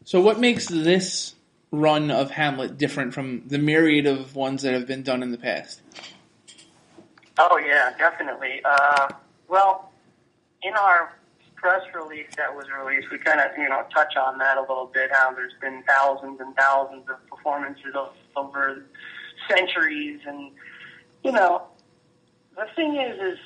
So what makes this run of Hamlet different from the myriad of ones that have been done in the past? Oh, yeah, definitely. Well, in our press release that was released, we kind of, touch on that a little bit, how there's been thousands and thousands of performances over centuries. And, the thing is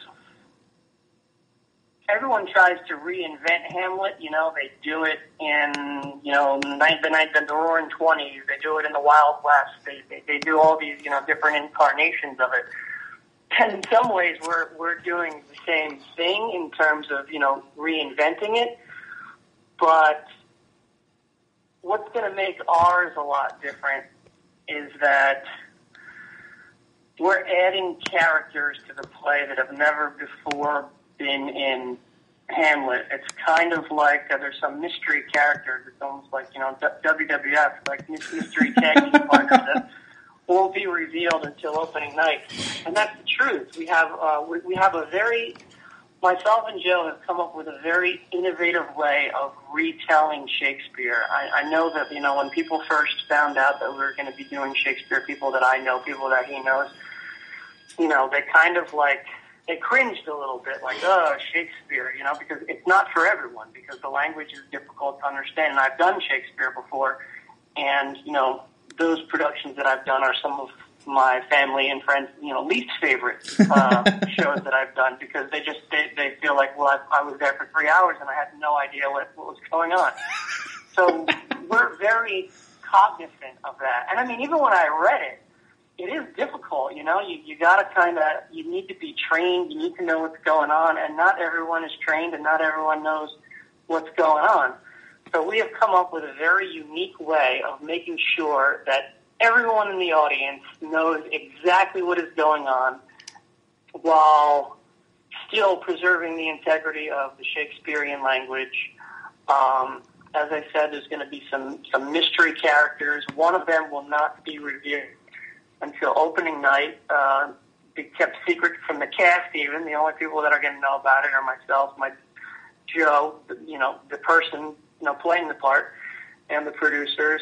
everyone tries to reinvent Hamlet. They do it in, the Roaring '20s. They do it in the Wild West. They do all these, different incarnations of it. And in some ways, we're doing the same thing in terms of, reinventing it. But what's going to make ours a lot different is that we're adding characters to the play that have never before been in Hamlet. It's kind of like there's some mystery characters. It's almost like, WWF, like mystery tag team partners that won't be revealed until opening night. And that's the truth. We have myself and Joe have come up with a very innovative way of retelling Shakespeare. I know that, when people first found out that we were going to be doing Shakespeare, people that I know, people that he knows, they kind of they cringed a little bit, like, oh, Shakespeare, because it's not for everyone, because the language is difficult to understand. And I've done Shakespeare before, and, those productions that I've done are some of my family and friends, least favorite shows that I've done, because they feel like, well, I was there for 3 hours and I had no idea what was going on. So we're very cognizant of that. And I mean, even when I read it, it is difficult, you gotta you need to be trained, you need to know what's going on, and not everyone is trained and not everyone knows what's going on. So we have come up with a very unique way of making sure that everyone in the audience knows exactly what is going on while still preserving the integrity of the Shakespearean language. As I said, there's going to be some mystery characters. One of them will not be revealed until opening night. Be kept secret from the cast even. The only people that are going to know about it are myself, Joe, the person, playing the part, and the producers.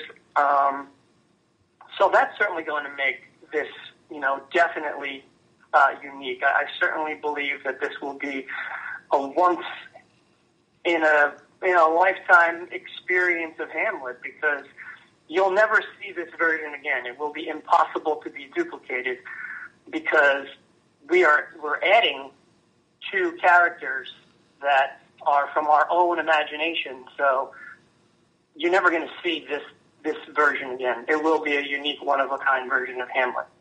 So that's certainly going to make this, definitely unique. I certainly believe that this will be a once in a lifetime experience of Hamlet, because you'll never see this version again. It will be impossible to be duplicated, because we're adding two characters that are from our own imagination. So you're never going to see this version again. It will be a unique, one-of-a-kind version of Hamlet.